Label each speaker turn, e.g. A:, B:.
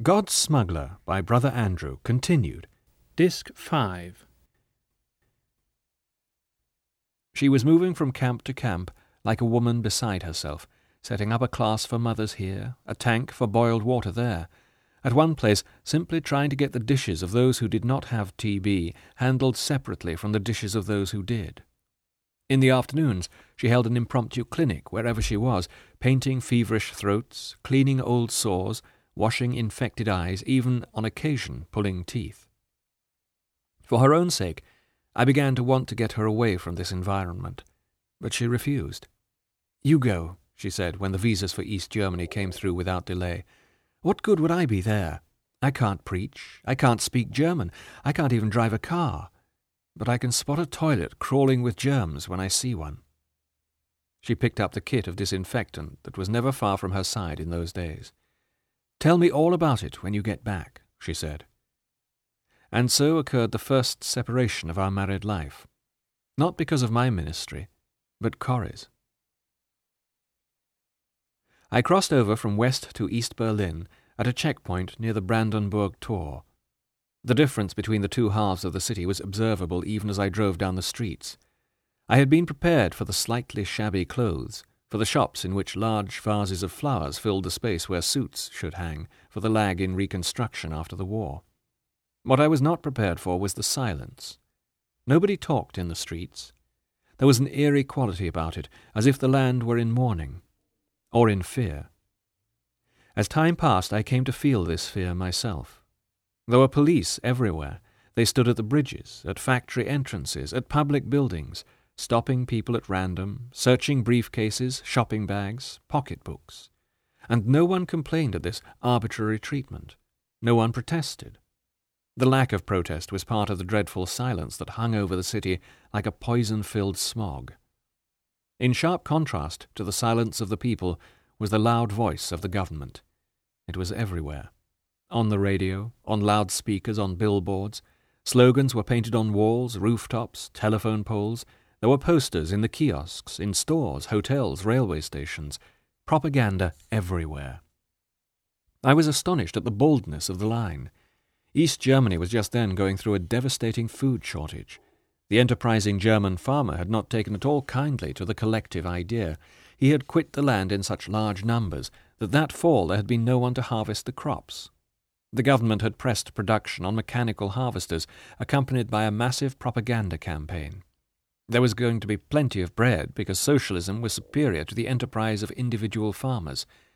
A: God's Smuggler by Brother Andrew, continued. Disc 5. She was moving from camp to camp like a woman beside herself, setting up a class for mothers here, a tank for boiled water there. At one place, simply trying to get the dishes of those who did not have TB handled separately from the dishes of those who did. In the afternoons, she held an impromptu clinic wherever she was, painting feverish throats, cleaning old sores, washing infected eyes, even, on occasion, pulling teeth. For her own sake, I began to want to get her away from this environment, but she refused. "You go," she said when the visas for East Germany came through without delay. "What good would I be there? I can't preach, I can't speak German, I can't even drive a car, but I can spot a toilet crawling with germs when I see one." She picked up the kit of disinfectant that was never far from her side in those days. "Tell me all about it when you get back," she said. And so occurred the first separation of our married life, not because of my ministry, but Corrie's. I crossed over from West to East Berlin at a checkpoint near the Brandenburg Tor. The difference between the two halves of the city was observable even as I drove down the streets. I had been prepared for the slightly shabby clothes, for the shops in which large vases of flowers filled the space where suits should hang, for the lag in reconstruction after the war. What I was not prepared for was the silence. Nobody talked in the streets. There was an eerie quality about it, as if the land were in mourning, or in fear. As time passed, I came to feel this fear myself. There were police everywhere. They stood at the bridges, at factory entrances, at public buildings, stopping people at random, searching briefcases, shopping bags, pocketbooks. And no one complained at this arbitrary treatment. No one protested. The lack of protest was part of the dreadful silence that hung over the city like a poison-filled smog. In sharp contrast to the silence of the people was the loud voice of the government. It was everywhere. On the radio, on loudspeakers, on billboards. Slogans were painted on walls, rooftops, telephone poles. There were posters in the kiosks, in stores, hotels, railway stations. Propaganda everywhere. I was astonished at the boldness of the line. East Germany was just then going through a devastating food shortage. The enterprising German farmer had not taken at all kindly to the collective idea. He had quit the land in such large numbers that fall there had been no one to harvest the crops. The government had pressed production on mechanical harvesters, accompanied by a massive propaganda campaign. There was going to be plenty of bread because socialism was superior to the enterprise of individual farmers.